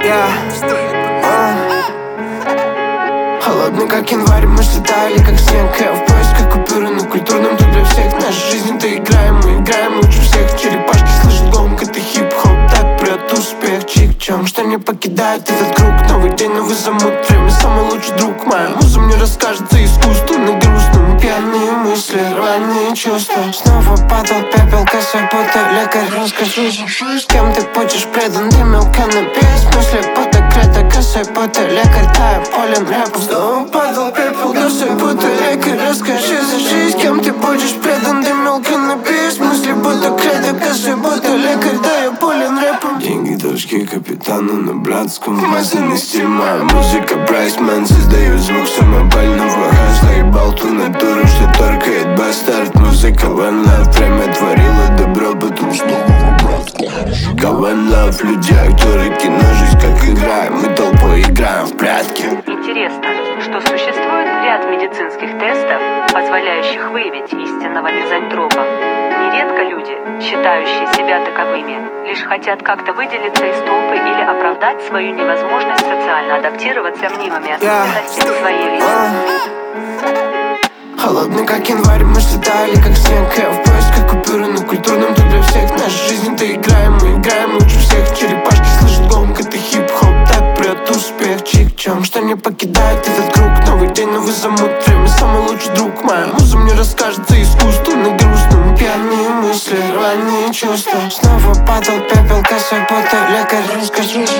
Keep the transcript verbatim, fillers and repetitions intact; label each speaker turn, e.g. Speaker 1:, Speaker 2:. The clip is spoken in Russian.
Speaker 1: Yeah. uh. Холодный, как январь, мысли таяли, как снег. Я в поисках купюры на культурном, тут для всех. Наша жизнь-то играем, мы играем лучше всех. Черепашки слышат гонг, это хип-хоп. Так прет успех, чик-чонг, что не покидает этот круг. Новый день, новый замут, время, самый лучший друг. Моя муза мне расскажется искусственно грустным. Пьяные мысли, рваные чувства. Снова падал пепел, косой будто лекарь. Расскажи, с кем ты будешь предан, дымил каннабис. Мысли подогрета, косой будто лекарь. Тая полем рэпом. Снова падал пепел, косой будто лекарь. Расскажи за жизнь, кем ты будешь предан, дымил каннабис. Мысли подогрета, косой будто лекарь. Тая полем рэпом. Деньги, дочки капитана на братском. Масляный стиль, моя музыка, прайсмен. Создаю звук самобольного хэш. Заебал ту натуру, что торкает бастард. Музыка one love, время творила добро, потом снова в обратку. One love, люди, актеры, кино, жизнь как игра. Мы толпой играем в прятки.
Speaker 2: Интересно, что существует ряд медицинских тестов, позволяющих выявить истинного мизантропа. Нередко люди, считающие себя таковыми, лишь хотят как-то выделиться из толпы или оправдать свою невозможность социально адаптироваться мнимыми особенностями своей личности.
Speaker 1: Холодный, как январь, мысли таяли, как снег. Я в поисках купюры на культурном, тут для всех. Наша жизнь-то играем, мы играем лучше всех. Черепашки слышат гонг, это хип-хоп. Так прет успех, чик-чонг, что не покидает этот круг. Новый день, новый замут, время, самый лучший друг. Моя муза мне расскажется искусственно грустным. Пьяные мысли, рваные чувства. Снова падал пепел, косой будто лекарь. Расскажи,